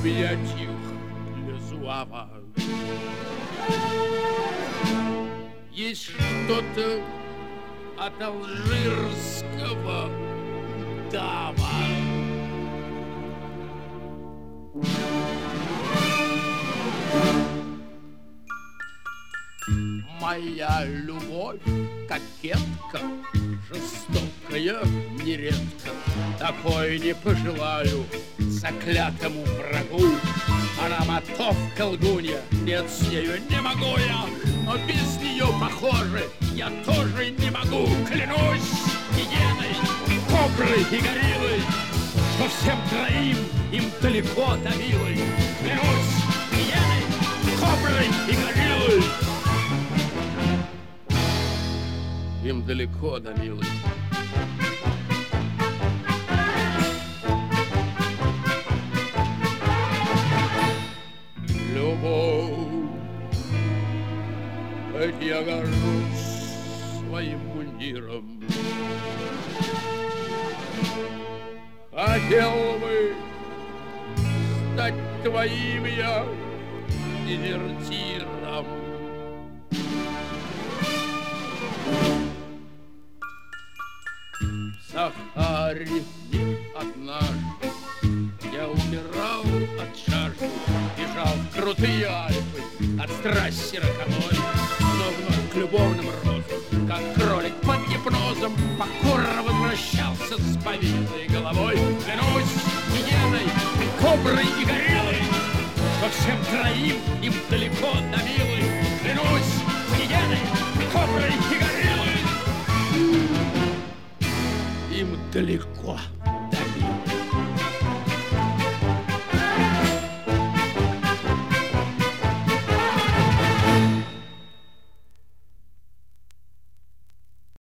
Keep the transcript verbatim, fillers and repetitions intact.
объятиях Лезуава. Есть что-то от алжирского дама. Моя любовь, кокетка, жестокая нередко. Такой не пожелаю заклятому врагу. Она мотовка лгунья, нет, с нею не могу я, но без нее, похоже, я тоже не могу. Клянусь гиеной, коброй и гориллой, что всем троим им далеко до милой. Клянусь гиеной, коброй и гориллой, им далеко до милой. Любовь, хоть я горжусь своим мундиром, хотел бы стать твоим я дезертиром. В Сахаре не однажды я умирал от жажды, бежал в крутые Альпы от страсти роковой, но вновь к любовным розам, как кролик под гипнозом, покорно возвращался с повинной головой. Клянусь гиеной, коброй и гориллой, что всем троим им далеко до милой. Клянусь гиеной, коброй и гориллой, им далеко.